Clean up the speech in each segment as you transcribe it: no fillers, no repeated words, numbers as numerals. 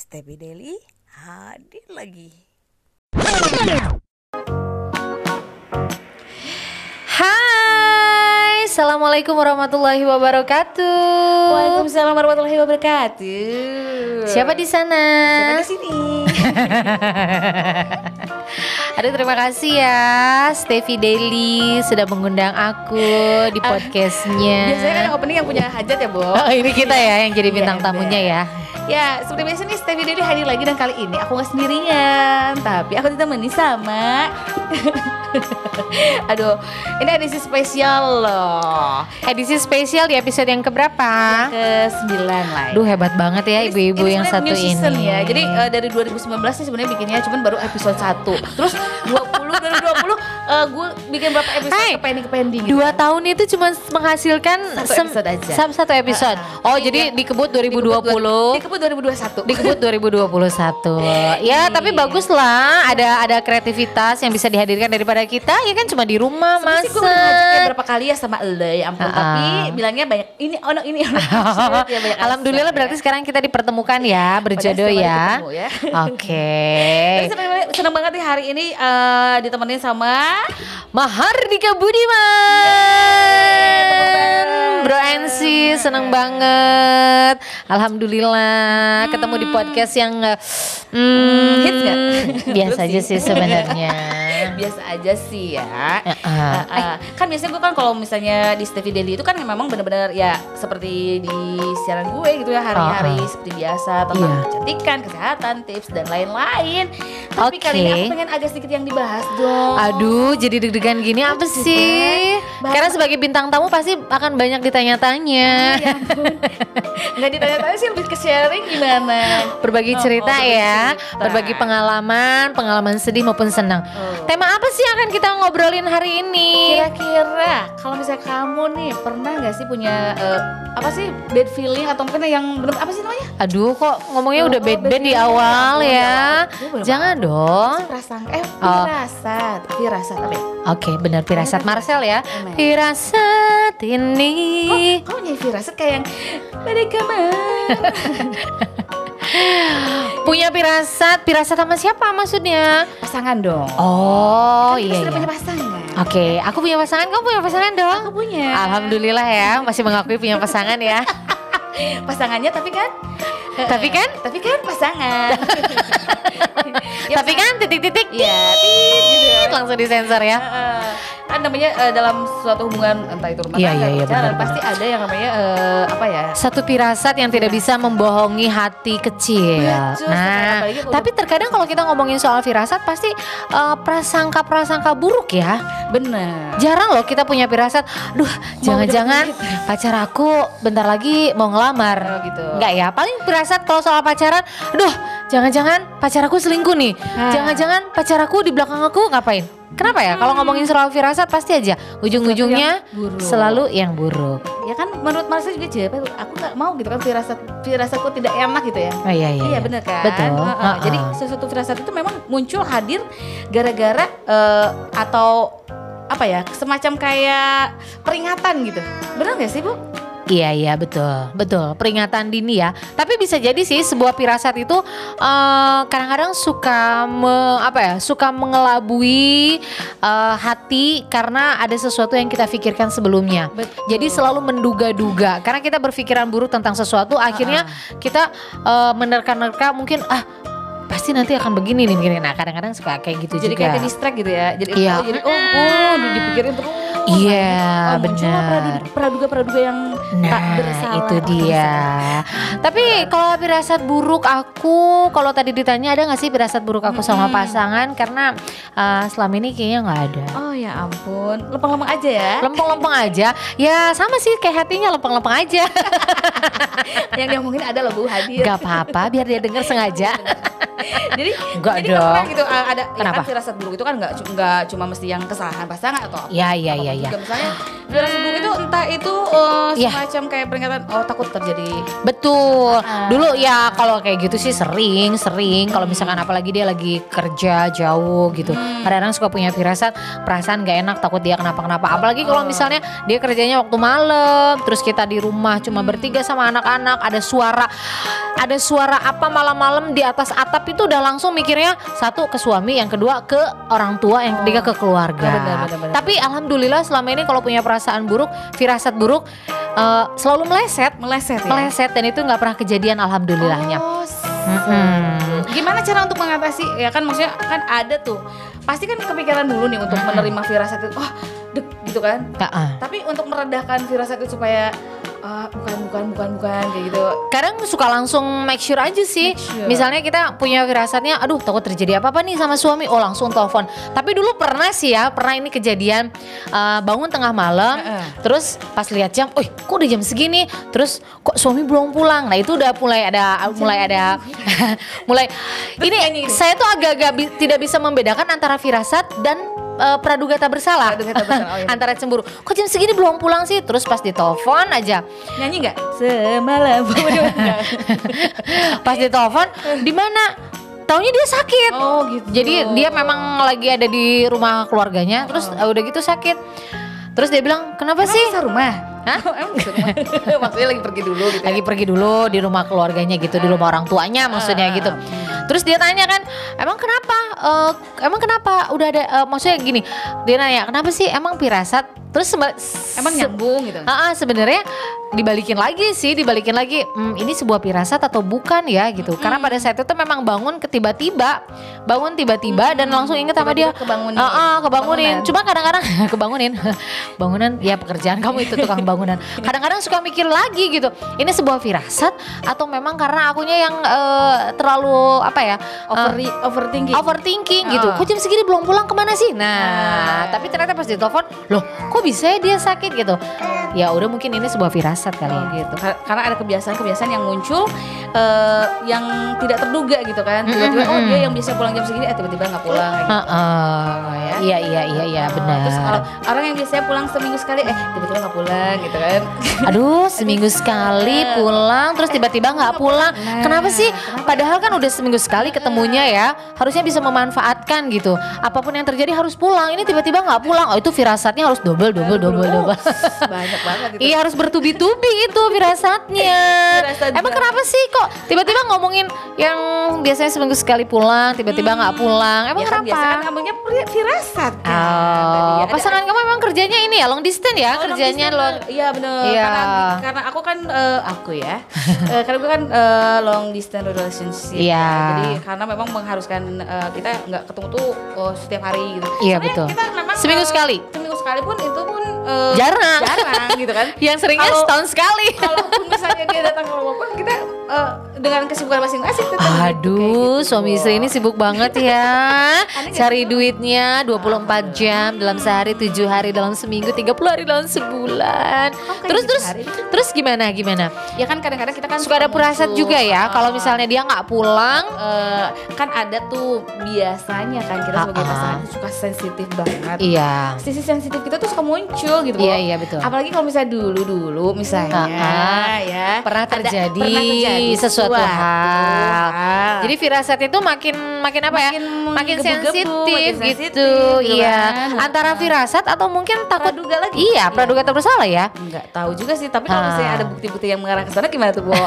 Stevie Daily hadir lagi. Hai, assalamualaikum warahmatullahi wabarakatuh. Waalaikumsalam warahmatullahi wabarakatuh. Siapa di sana? Siapa di sini? Aduh, terima kasih ya Stevie Daily sudah mengundang aku di podcastnya. Biasanya kan opening yang punya hajat ya, Bo. Oh, ini kita ya yang jadi bintang Iya, tamunya ya. Ya, seperti biasa nih Stevie Daily hadir lagi dan kali ini aku gak sendirian, tapi aku ditemani sama aduh, ini edisi spesial loh. Edisi spesial di episode yang keberapa? Ke-9 lah. Duh, hebat banget ya ibu-ibu yang sebenarnya satu new season ini. Ya. Jadi dari 2019 nih sebenarnya bikinnya cuman baru episode 1. Terus 2020 gue bikin berapa episode ke pending gitu. 2 tahun itu cuma menghasilkan Satu episode aja. Satu episode. Oh, jadi dikebut 2020. Dikebut 2021. Dikebut 2021. Ya, tapi bagus lah. Ada kreativitas yang bisa dihadirkan daripada kita. Ya kan cuma di rumah Sebenarnya sih gue udah ngajaknya masa. berapa kali ya sama lo ya ampun. Tapi bilangnya banyak ini ono ini ono. Ya, banyak Alhamdulillah alasan, berarti sekarang kita dipertemukan ya, berjodoh Pada setiap ya. hari ketemu ya. Oke. Tapi seneng banget nih hari ini ditemenin sama Mahardika Budiman. Bro NC seneng banget. Alhamdulillah ketemu di podcast yang hits gak? Biasa aja sih sebenarnya. Biasa aja sih ya. Kan biasanya gue kan kalau misalnya di Stevie Daily itu kan memang benar-benar ya seperti di siaran gue gitu ya hari-hari seperti biasa tentang kecantikan, kesehatan, tips dan lain-lain. Tapi kali ini aku pengen agak sedikit yang dibahas dong. Aduh, jadi deg-degan gini apa sih? Karena sebagai bintang tamu pasti akan banyak ditanya-tanya. Ya ampun. Nggak ditanya-tanya sih, lebih ke sharing gimana. Berbagi cerita ya, berbagi pengalaman sedih maupun senang. Tema apa sih yang akan kita ngobrolin hari ini? Kira-kira kalau misalnya kamu nih pernah nggak sih punya apa sih bad feeling atau mungkin yang belum apa sih namanya? Aduh, kok ngomongnya udah bad di awal ya. Jangan dong. Firasat apa ya? Oke, benar firasat Marcel ya. Benar. Firasat ini. Kamu nyanyi firasat kayak yang pada kamar. Punya firasat sama siapa maksudnya? Pasangan dong. Oh, Kan kita iya. sudah Iya. punya pasangan. Oke, aku punya pasangan, kamu punya pasangan dong? Aku punya. Alhamdulillah ya, masih mengakui punya pasangan ya. Pasangannya tapi kan pasangan. Tapi kan titik-titik ya, gitu. langsung disensor ya. Kan namanya dalam suatu hubungan entah itu rumah Iya, tangga, iya, pacaran, benar, pasti ada yang namanya apa ya? Satu firasat yang tidak bisa membohongi hati kecil. Betul, Nah, apalagi kalau tapi terkadang kalau kita ngomongin soal firasat pasti prasangka buruk ya. Bener. Jarang loh kita punya firasat, duh jangan-jangan pacar aku bentar lagi mau ngelamar. Oh, gitu. Enggak ya, paling firasat kalau soal pacaran, duh jangan-jangan pacar aku selingkuh nih. Jangan-jangan pacar aku di belakang aku ngapain. Kenapa ya? Kalau ngomongin soal firasat pasti aja ujung-ujungnya selalu yang buruk. Ya kan menurut Marcel juga jawab, aku nggak mau gitu kan firasatku tidak enak gitu ya. Oh, iya. Iya benar kan. Betul. Jadi sesuatu firasat itu memang muncul hadir gara-gara atau apa ya, semacam kayak peringatan gitu. Benar nggak sih Bu? Iya betul peringatan dini ya. Tapi bisa jadi sih sebuah firasat itu kadang-kadang suka mengelabui hati karena ada sesuatu yang kita pikirkan sebelumnya. Betul. Jadi selalu menduga-duga karena kita berpikiran buruk tentang sesuatu, akhirnya kita menerka-nerka mungkin pasti nanti akan begini. Nah kadang-kadang suka kayak gitu Jadi juga. kayak distract gitu ya. Jadi Iya. dipikirin terus. Iya, muncullah benar. praduga yang tak bersalah. Itu dia. Tapi kalau firasat buruk aku, kalau tadi ditanya ada nggak sih firasat buruk aku sama pasangan? Karena selama ini kayaknya nggak ada. Oh ya ampun, lempeng-lempeng aja ya. Lempeng-lempeng aja. Ya sama sih kayak hatinya lempeng-lempeng aja. Yang diomongin ada loh Bu hadir. Gak apa-apa, biar dia denger sengaja. Jadi Enggak jadi dong. pernah gitu ada ya Kenapa? kan firasat buruk itu kan nggak cuma mesti yang kesalahan pasangan atau Iya. juga misalnya firasat buruk itu entah itu Iya. semacam kayak peringatan takut terjadi Betul. Dulu ya kalau kayak gitu sih sering kalau misalkan apalagi dia lagi kerja jauh gitu. Kadang-kadang suka punya firasat, perasaan gak enak takut dia kenapa-kenapa. Apalagi kalau misalnya dia kerjanya waktu malam, terus kita di rumah cuma bertiga sama anak-anak, ada suara apa malam-malam di atas atap itu udah langsung mikirnya satu ke suami, yang kedua ke orang tua, yang ketiga ke keluarga. Benar. Tapi alhamdulillah selama ini kalau punya perasaan buruk, firasat buruk selalu meleset dan itu nggak pernah kejadian alhamdulillahnya. Gimana cara untuk mengatasi ya kan maksudnya kan ada tuh pasti kan kepikiran dulu nih untuk menerima firasat itu dek gitu kan. Tapi untuk meredahkan firasat itu supaya bukan kayak gitu. Kadang suka langsung make sure aja sih. Misalnya kita punya firasatnya, aduh takut terjadi apa-apa nih sama suami, langsung telepon. Tapi dulu pernah ini kejadian bangun tengah malam, terus pas lihat jam, kok udah jam segini, terus kok suami belum pulang. Nah itu udah mulai ada ini saya tuh agak-agak tidak bisa membedakan antara firasat dan praduga tak bersalah. Antara cemburu. Kok jam segini belum pulang sih? Terus pas ditelepon aja. Nyanyi nggak? Semalam. Pas ditelepon, di mana? Taunya dia sakit. Gitu. Jadi dia memang lagi ada di rumah keluarganya. Terus udah gitu sakit. Terus dia bilang, kenapa sih? Bisa rumah? Hah? Emang bisa rumah? Maksudnya lagi pergi dulu gitu. Lagi pergi dulu di rumah keluarganya gitu, di rumah orang tuanya maksudnya gitu. Terus dia tanya kan, emang kenapa? Udah ada, maksudnya gini, dia nanya, kenapa sih emang firasat? Terus emang nyambung gitu? Sebenarnya dibalikin lagi, ini sebuah firasat atau bukan ya gitu. Karena pada saat itu memang bangun tiba-tiba dan langsung inget sama dia. Kebangunin. Cuma kadang-kadang bangunan ya pekerjaan kamu itu tukang bangunan. Kadang-kadang suka mikir lagi gitu. Ini sebuah firasat atau memang karena akunya yang terlalu overthinking gitu. Kok jam segini belum pulang kemana sih? Nah, tapi ternyata pas ditelepon, loh kok bisa ya dia sakit gitu. Ya udah mungkin ini sebuah firasat kali ya. Gitu. Karena ada kebiasaan yang muncul yang tidak terduga gitu kan. Tiba-tiba dia yang bisa pulang jam segini tiba-tiba nggak pulang gitu. Iya benar. Terus kalau orang yang biasanya pulang seminggu sekali tiba-tiba nggak pulang gitu kan. Aduh, seminggu sekali pulang terus tiba-tiba nggak pulang. Kenapa sih? Padahal kan udah seminggu sekali ketemunya ya. Harusnya bisa memanfaatkan gitu. Apapun yang terjadi harus pulang. Ini tiba-tiba nggak pulang. Itu firasatnya harus double. Banyak banget gitu. Iya harus bertubi-tubi itu firasatnya. Emang kenapa sih kok tiba-tiba ngomongin yang biasanya seminggu sekali pulang tiba-tiba nggak pulang? Emang kenapa? Biasa kan ngomongnya firasat kan. Pasangan kamu emang kerjanya ini ya long distance ya kerjanya long. Iya benar. Karena aku kan karena gue kan long distance relationship. Iya. Jadi karena memang mengharuskan kita nggak ketemu tuh setiap hari gitu. Iya betul. Kita memang seminggu sekali pun itu pun jarang gitu kan. Yang seringnya setahun sekali. Kalaupun misalnya dia datang ke rumah pun kita dengan kesibukan masing-masing. Aduh, suami istri ini sibuk banget ya. Cari duitnya 24 jam dalam sehari, 7 hari dalam seminggu, 30 hari dalam sebulan. Terus gimana? Ya kan kadang-kadang kita kan suka ada firasat juga ya. Kalau misalnya dia nggak pulang, kan ada tuh biasanya kan kita sebagai pasangan suka sensitif banget. Iya. Sisi sensitif kita tuh suka muncul gitu. Iya betul. Apalagi kalau misalnya dulu misalnya ya pernah terjadi sesuatu hal. Jadi firasat itu makin makin sensitif gitu. Iya. Antara firasat atau mungkin takut praduga lagi. Iya, praduga tak bersalah ya. Enggak tahu juga sih, tapi kalau misalnya ada bukti-bukti yang mengarah ke sana gimana tuh, Bo?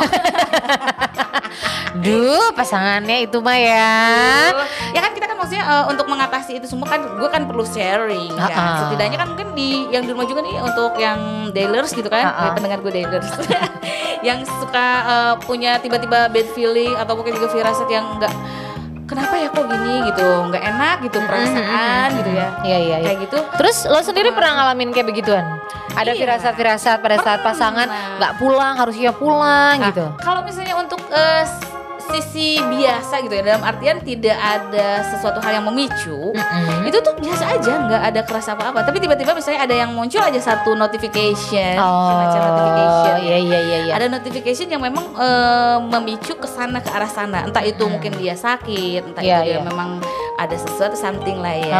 Duh, pasangannya itu mah ya. Ya kan kita kan maksudnya untuk mengatasi itu semua kan gue kan perlu sharing kan. Setidaknya kan mungkin yang di rumah juga nih untuk yang dailers gitu kan, pendengar gue dailers. Yang suka punya tiba-tiba bad feeling atau mungkin juga firasat yang enggak kenapa ya kok gini gitu, nggak enak gitu perasaan gitu ya. Iya. Kayak gitu. Terus lo sendiri pernah ngalamin kayak begituan? Ada firasat-firasat pada saat pasangan nggak pulang, harusnya pulang gitu. Kalau misalnya untuk sisi biasa gitu ya, dalam artian tidak ada sesuatu hal yang memicu. Itu tuh biasa aja, nggak ada keras apa-apa. Tapi tiba-tiba misalnya ada yang muncul aja satu notification, semacam notification. Iya. Ada notification yang memang memicu ke sana, ke arah sana. Entah itu mungkin dia sakit, entah itu dia memang ada sesuatu something lah ya.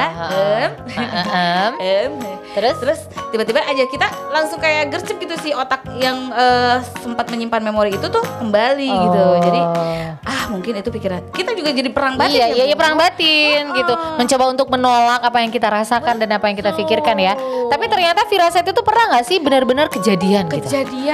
Terus tiba-tiba aja kita langsung kayak gercep gitu sih, otak yang sempat menyimpan memori itu tuh kembali gitu. Jadi mungkin itu pikiran kita juga jadi perang batin. Iya, perang batin gitu. Mencoba untuk menolak apa yang kita rasakan dan apa yang kita pikirkan ya. Tapi ternyata firasat itu pernah nggak sih benar-benar kejadian gitu?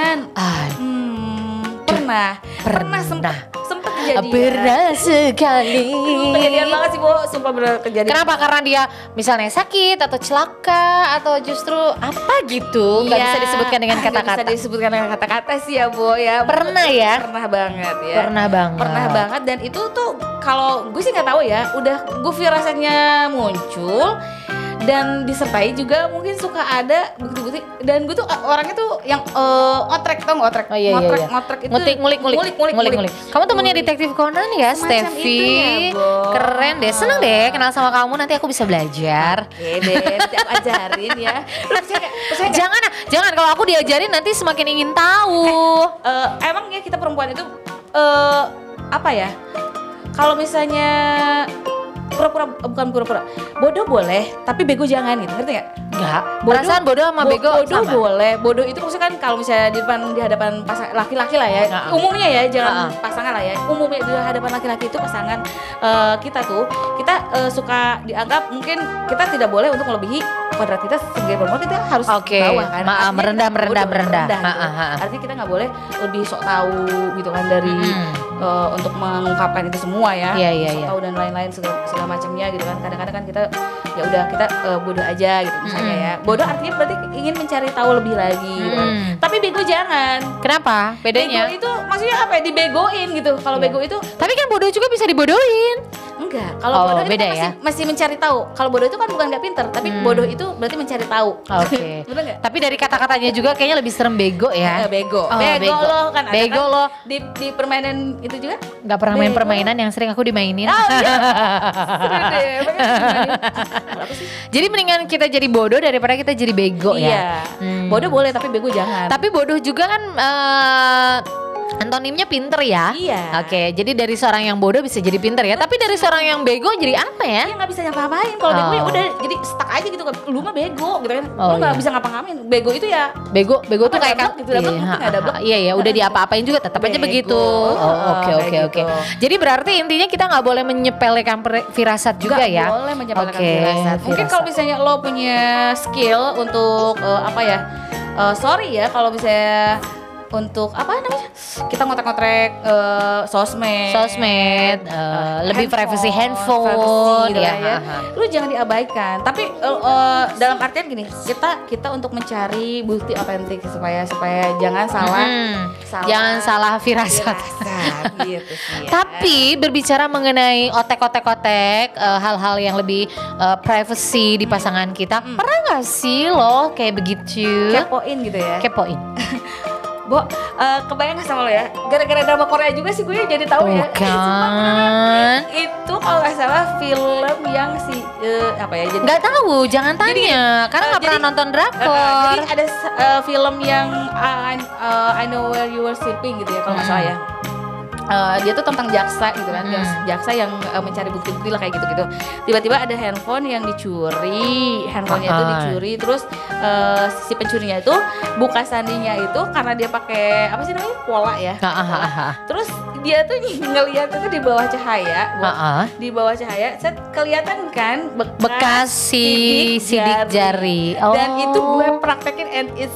Pernah sempat kejadian. Pernah sekali. Kejadian banget sih, Bu. Sumpah benar kejadian. Kenapa? Karena dia misalnya sakit atau celaka atau justru apa gitu? Gak bisa disebutkan dengan kata-kata. Gak bisa disebutkan dengan kata-kata sih ya, Bu ya. Pernah ya? Pernah banget ya. Pernah banget. Dan itu tuh kalau gue sih nggak tahu ya. Udah gue firasatnya muncul. Dan disertai juga mungkin suka ada bukti-bukti. Dan gue tuh orangnya tuh yang otrek, tau gak otrek? Ngotrek itu ngulik. Kamu temennya detektif Conan ya, Steffi? Keren deh, seneng deh kenal sama kamu. Nanti aku bisa belajar. Oke deh, tiap ajarin ya. Jangan kalau aku diajarin nanti semakin ingin tahu. Emang ya kita perempuan itu apa ya? Kalau misalnya bukan pura-pura bodoh boleh, tapi bego jangan gitu, ngerti nggak? Enggak. Perasaan bodoh sama bego bodoh sama. Boleh. Bodoh itu maksudnya kan kalau misalnya di hadapan laki-laki lah ya. Umumnya ya, jangan pasangan lah ya. Umumnya di hadapan laki-laki itu pasangan kita suka dianggap mungkin kita tidak boleh untuk melebihi kodrat kita sebagai perempuan, kita harus bawah kan. Merendah. Gitu. Artinya kita nggak boleh lebih sok tahu gitu kan dari untuk mengungkapkan itu semua ya. Sok tahu dan lain-lain segala macamnya gitu kan. Kadang-kadang kan kita ya udah kita bodoh aja gitu misalnya ya. Bodoh artinya berarti ingin mencari tahu lebih lagi gitu kan. Tapi bego jangan. Kenapa? Bedanya? Bego itu maksudnya apa ya? Dibegoin gitu. Kalau bego itu tapi kan bodoh juga bisa dibodohin. Enggak, kalau bodoh beda itu ya? masih mencari tahu. Kalau bodoh itu kan bukan nggak pinter, tapi bodoh itu berarti mencari tahu. Oke. Bener nggak? Tapi dari kata-katanya juga kayaknya lebih serem bego ya. Bego loh kan. Bego loh. Di permainan itu juga? Nggak pernah main permainan yang sering aku dimainin. Seru deh. Jadi mendingan kita jadi bodoh daripada kita jadi bego ya. Bodoh boleh tapi bego jangan. Tapi bodoh juga kan antonimnya pinter ya. Iya. Oke, jadi dari seorang yang bodoh bisa jadi pinter ya. Tapi dari seorang yang bego jadi apa ya? Iya, nggak bisa ngapa-ngapain. Kalau bego ya udah jadi stuck aja gitu kan. Lu mah bego gitu kan. Lu nggak bisa ngapa-ngapain. Bego itu ya. Bego tuh kayak kan. Iya, udah diapa-apain juga tetap aja begitu. Oke. Jadi berarti intinya kita nggak boleh menyepelekan firasat juga ya. Nggak boleh menyepelekan firasat. Mungkin kalau misalnya lo punya skill untuk sorry ya kalau misalnya untuk apa namanya kita ngotrek-ngotrek sosmed, lebih privacy handphone gitu ya. Lu jangan diabaikan. Tapi dalam artian gini, kita untuk mencari bukti otentik supaya jangan salah firasat. Gitu sih ya. Tapi berbicara mengenai otek-otek hal-hal yang lebih privacy di pasangan kita, pernah nggak sih lo kayak begitu? Kepoin gitu ya. Kepoin. Bo, kebayang gak sama lo ya? Gara-gara drama Korea juga sih gue jadi tahu ya. Kan? Itu kalau nggak salah film yang apa ya? Jadi nggak tahu, jangan tanya, karena nggak pernah nonton drakor. Jadi ada film yang I Know Where You Were Sleeping gitu ya kalau nggak salah ya. Dia tuh tentang jaksa gitu kan, jaksa yang mencari bukti-bukti lah kayak gitu-gitu. Tiba-tiba ada handphone yang dicuri, handphonenya itu dicuri, terus si pencurinya itu buka sandinya itu karena dia pakai apa sih namanya pola ya. Terus dia tuh ngeliat itu di bawah cahaya, di bawah cahaya, kelihatan kan bekas sidik jari. Dan itu gue praktekin and it's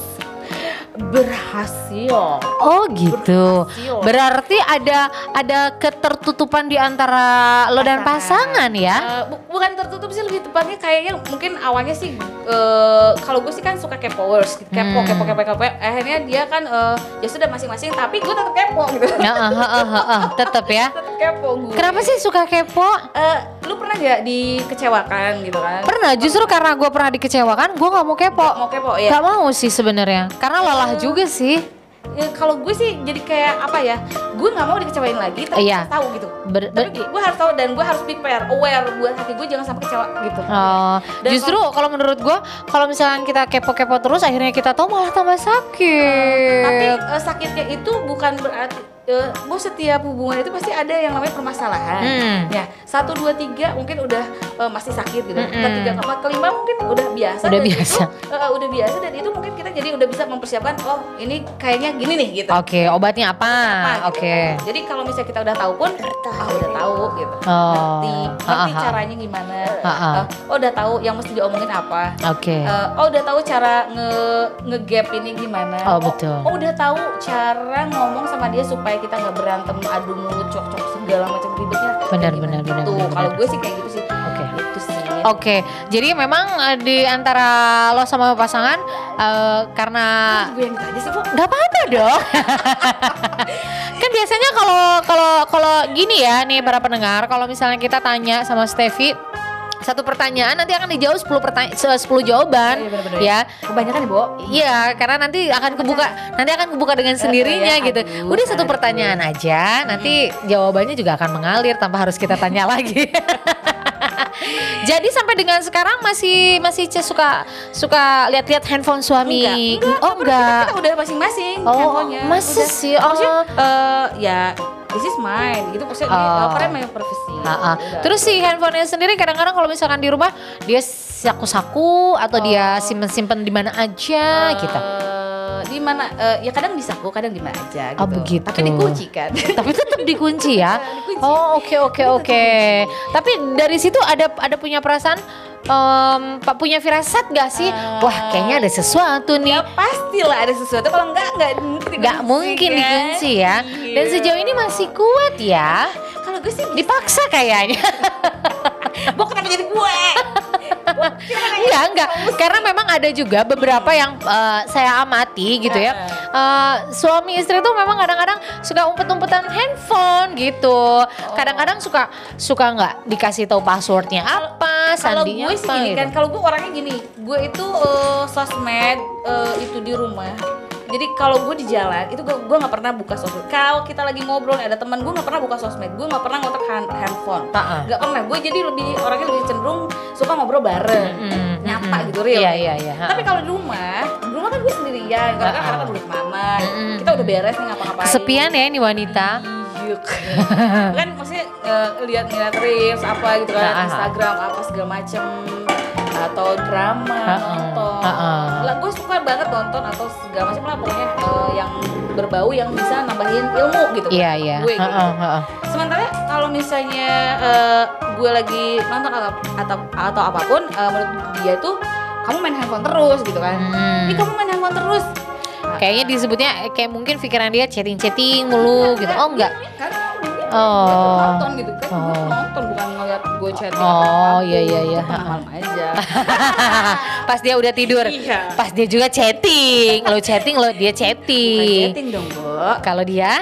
berhasil. Oh gitu. Berarti ada ketertutupan di antara lo dan pasangan ya? Bukan tertutup sih, lebih tepatnya kayaknya mungkin awalnya sih kalau gue sih kan suka kepoers, kepo. Akhirnya dia kan ya sudah masing-masing, tapi gue tetap kepo gitu. Tetap ya. Tetap kepo gue. Kenapa sih suka kepo? Lu pernah gak dikecewakan gitu kan? Pernah, justru karena gue pernah dikecewakan, gue nggak mau kepo. Gak mau kepo ya? Gak mau sih sebenarnya, karena lelah juga sih. kalau gue sih jadi kayak apa ya? Gue nggak mau dikecewain lagi, tapi harus tahu gitu. Tapi gue harus tahu dan gue harus prepare, aware buat hati gue jangan sampai kecewa gitu. Justru kalau menurut gue, kalau misalkan kita kepo-kepo terus, akhirnya kita tahu malah tambah sakit. Tapi sakitnya itu bukan berarti setiap hubungan itu pasti ada yang namanya permasalahan. Ya 1, 2, 3 mungkin udah masih sakit gitu. Ketiga, keempat, kelima mungkin udah biasa. Udah biasa dan itu mungkin kita jadi udah bisa mempersiapkan. Oh ini kayaknya gini nih gitu. Oke, obatnya apa? Oke. Jadi kalau misalnya kita udah tahu pun, udah tahu gitu. Ngerti caranya gimana. Udah tahu yang mesti diomongin apa. Oke. Udah tahu cara nge-gap ini gimana. Betul. Udah tahu cara ngomong sama dia supaya kita nggak berantem, adu mulut, cok-cok segala macam ribetnya. Benar. Tuh, kalau gue sih kayak gitu sih. Itu sih. Oke, jadi memang di antara lo sama pasangan karena gue yang ditanya sih, Bu. Gak apa-apa dong. Kan biasanya kalau gini ya nih para pendengar, kalau misalnya kita tanya sama Steffi satu pertanyaan nanti akan dijawab 10 jawaban. Iya, bener-bener. Ya. Kebanyakan ya, Bo? Iya, karena nanti akan kebuka dengan sendirinya gitu. Udah satu pertanyaan aja, nanti jawabannya juga akan mengalir tanpa harus kita tanya lagi. Jadi sampai dengan sekarang masih suka lihat-lihat handphone suami. Enggak. Kita udah masing-masing handphonenya. Masa sih? Maksudnya ya this is mine gitu, maksudnya apa namanya privacy. Terus si handphonenya sendiri kadang-kadang kalau misalkan di rumah dia saku-saku atau dia simpen di mana aja gitu. Di mana ya kadang di saku, kadang di mana aja gitu. Begitu. Tapi dikunci kan. Tapi tetap dikunci ya. Dikunci. Oke. Tapi dari situ ada punya perasaan Pak punya firasat gak sih? Wah, kayaknya ada sesuatu nih. Ya pastilah ada sesuatu. Kalau enggak mungkin dikunci ya. Dan sejauh ini masih kuat ya. Kalau gue sih dipaksa kayaknya. Kenapa jadi gue? Enggak. Karena memang ada juga beberapa yang saya amati gitu ya. Suami istri tuh memang kadang-kadang suka umpet-umpetan handphone gitu. Kadang-kadang suka nggak dikasih tahu passwordnya apa, sandinya gue sih gini kan, kalau gue orangnya gini, gue itu sosmed itu di rumah. Jadi kalau gue di jalan itu gue nggak pernah buka sosmed. Kalau kita lagi ngobrol ada teman, gue nggak pernah buka sosmed. Gue nggak pernah ngotak handphone. Nggak pernah. Gue jadi orangnya lebih cenderung suka ngobrol bareng, nyapa gitu real. Iya. Tapi kalau di rumah kan gue sendirian. Karena kan udah kemana, kita udah beres nih ngapa-ngapain. Kesepian ya ini wanita. Kan maksudnya lihat reels apa gitu kan, Instagram apa segala macem, atau drama nonton. Lah gue suka banget nonton atau segala macam lah pokoknya yang berbau yang bisa nambahin ilmu gitu. Iya. Gue gitu. Sementara kalau misalnya gue lagi nonton atau apapun, menurut dia tuh kamu main handphone terus gitu kan. Ini kamu main handphone terus. Kayaknya disebutnya kayak mungkin pikiran dia chatting mulu gitu. Oh enggak. Nonton gitu kan. Nonton bukan ngeliat gue chatting. Iya. Malam aja. Pas dia udah tidur. Iya. Pas dia juga chatting. Lo chatting, dia chatting. Bukan chatting dong, Bo. Kalau dia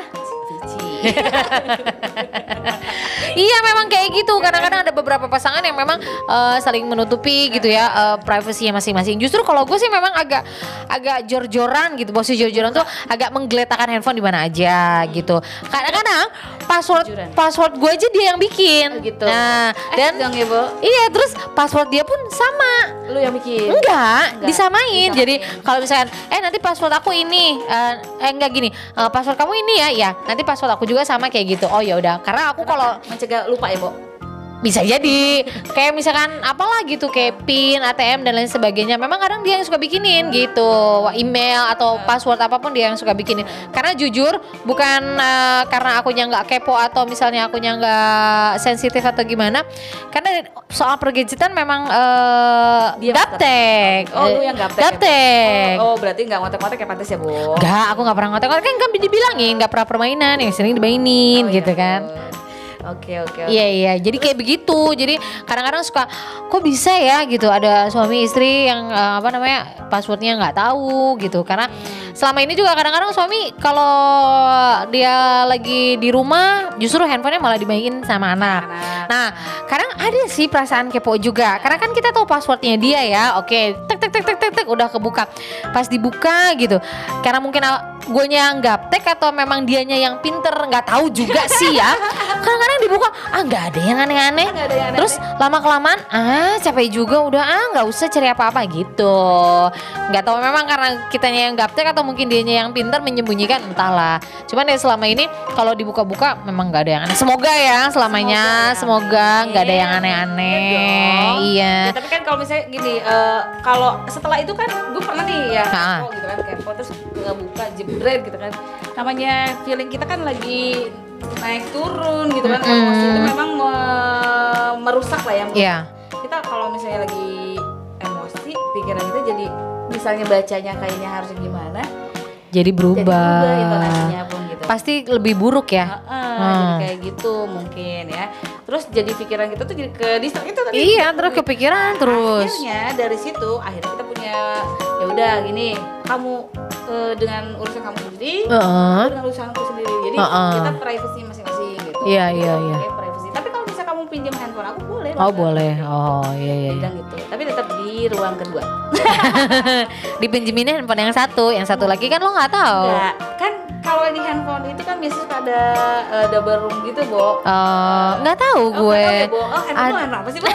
iya memang kayak gitu. Kadang-kadang ada beberapa pasangan yang memang saling menutupi gitu ya privasinya masing-masing. Justru kalau gue sih memang agak jor-joran gitu. Maksudnya jor-joran tuh agak menggeletakkan handphone di mana aja gitu. Kadang-kadang password gue aja dia yang bikin gitu. Nah, dan dong ya, Bu. Iya, terus password dia pun sama. Lu yang bikin? Enggak. Disamain. Jadi kalau misalkan nanti password aku ini enggak gini. Password kamu ini ya. Nanti password aku juga sama kayak gitu. Oh ya udah. Karena aku kalau mencegah lupa ya, Bo. Bisa jadi kayak misalkan apalah gitu kayak PIN, ATM dan lain sebagainya. Memang kadang dia yang suka bikinin gitu, email atau password apapun dia yang suka bikinin. Karena jujur bukan karena akunya nggak kepo atau misalnya akunya nggak sensitif atau gimana. Karena soal pergadgetan memang dia gaptek. Lu yang gaptek. Gaptek. Oh berarti nggak ngotek-ngotek ya pantas ya, Bu? Nggak, aku nggak pernah ngotek-ngotek. Kan dibilangin nggak pernah permainan, yang sering dimainin gitu kan. Oke. Iya. Jadi kayak begitu. Jadi kadang-kadang suka kok bisa ya gitu ada suami istri yang passwordnya nggak tahu gitu. Karena selama ini juga kadang-kadang suami kalau dia lagi di rumah justru handphonenya malah dimainin sama anak. Nah kadang ada sih perasaan kepo juga. Karena kan kita tahu passwordnya dia ya. Oke, tek udah kebuka. Pas dibuka gitu. Karena mungkin guenya yang gaptek atau memang dianya yang pinter nggak tahu juga sih ya. Kadang-kadang dibuka nggak ada yang aneh-aneh. Terus lama kelamaan capek juga udah nggak usah cari apa-apa gitu. Nggak tahu memang karena kitanya yang gaptek atau mungkin dianya yang pinter menyembunyikan entahlah. Cuman ya selama ini kalau dibuka-buka memang nggak ada yang aneh. Semoga ya selamanya semoga nggak ada yang aneh-aneh. Iya. Ya, tapi kan kalau misalnya gini kalau setelah itu kan gue pernah nih ya gitu kan kepo terus buka jebret gitu kan. Namanya feeling kita kan lagi naik turun gitu kan, emosi itu memang merusak lah ya. Iya. Kita kalau misalnya lagi emosi, pikiran kita jadi misalnya bacanya kayaknya harusnya gimana, jadi berubah intonasinya pun gitu. Pasti lebih buruk ya. Jadi kayak gitu mungkin ya. Terus jadi pikiran kita tuh jadi ke distrak itu tadi. Iya, terus kepikiran terus. Akhirnya dari situ akhirnya kita punya ya udah gini, kamu dengan urusan kamu sendiri, aku dengan urusanku sendiri. Jadi kita privacy masing-masing gitu. Iya. Oke, privacy. Tapi kalau bisa kamu pinjam handphone aku boleh. Boleh. Iya. Bilang gitu. Tapi tetap di ruang kedua. Dipinjemin handphone yang satu lagi kan lo nggak tahu. Enggak, kan kalau di handphone itu kan biasanya suka ada double room gitu, Bo. Nggak tahu gue. Handphone apa sih, Bo?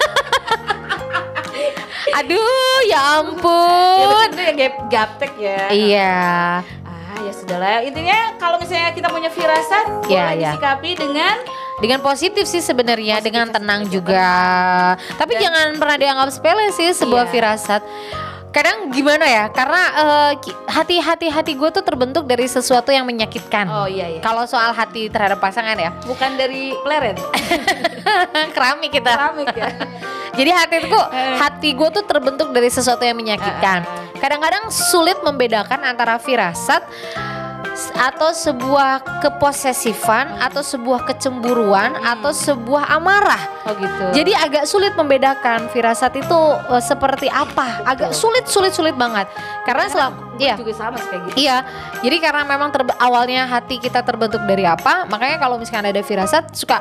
Aduh, ya ampun. Ya betul ya gaptek ya. Iya. Ya sudahlah. Intinya kalau misalnya kita punya firasat, boleh disikapi dengan positif sih sebenarnya, dengan tenang juga. Tapi jangan pernah dianggap sepele sih sebuah firasat. Kadang gimana ya? Karena hati gue tuh terbentuk dari sesuatu yang menyakitkan. Oh iya. Kalau soal hati terhadap pasangan ya. Bukan dari pleret. Keramik kita. Keramik ya. Jadi hati gue tuh terbentuk dari sesuatu yang menyakitkan. Kadang-kadang sulit membedakan antara firasat atau sebuah keposesifan atau sebuah kecemburuan atau sebuah amarah. Oh gitu. Jadi agak sulit membedakan firasat itu seperti apa. Agak sulit banget. Karena juga sama kayak gitu. Iya. Jadi karena memang awalnya hati kita terbentuk dari apa, makanya kalau misalkan ada firasat suka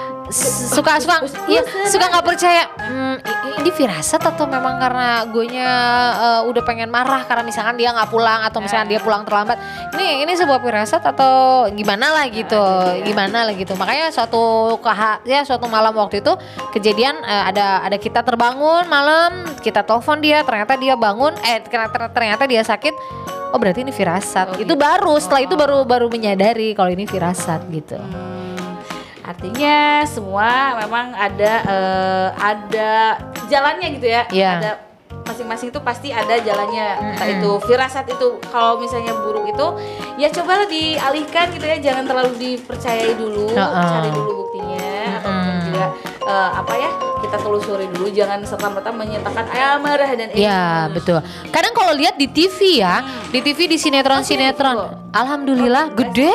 nggak percaya ini firasat atau memang karena guenya udah pengen marah karena misalkan dia nggak pulang atau misalkan dia pulang terlambat, ini sebuah firasat atau gimana lah gitu. Makanya suatu malam waktu itu kejadian ada kita terbangun malam, kita telepon dia, ternyata dia bangun ternyata dia sakit. Oh berarti ini firasat. Itu setelah itu baru menyadari kalau ini firasat gitu. Artinya semua memang ada jalannya gitu ya. Ada masing-masing itu pasti ada jalannya. Entah itu firasat itu kalau misalnya buruk itu ya cobalah dialihkan gitu ya, jangan terlalu dipercayai dulu, cari dulu buktinya atau juga kita telusuri dulu, jangan serta-merta menyatakan amarah dan emosi. Iya, betul. Kadang kalau lihat di TV ya, di sinetron, alhamdulillah gede.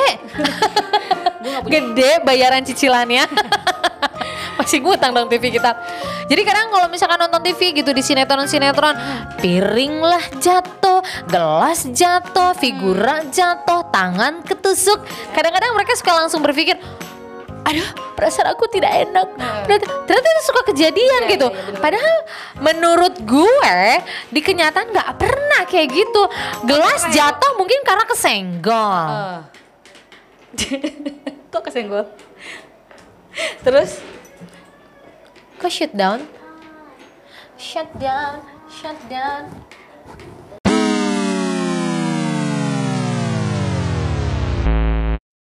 Gede bayaran cicilannya. Masih ngutang dong TV kita. Jadi kadang kalau misalkan nonton TV gitu di sinetron, piring lah jatuh, gelas jatuh, figura jatuh, tangan ketusuk. Kadang-kadang mereka suka langsung berpikir, aduh perasaan aku tidak enak. Ternyata itu suka kejadian gitu. Padahal menurut gue di kenyataan gak pernah kayak gitu. Gelas jatuh mungkin karena kesenggol. Kok kesenggol? Terus? Kok shut down?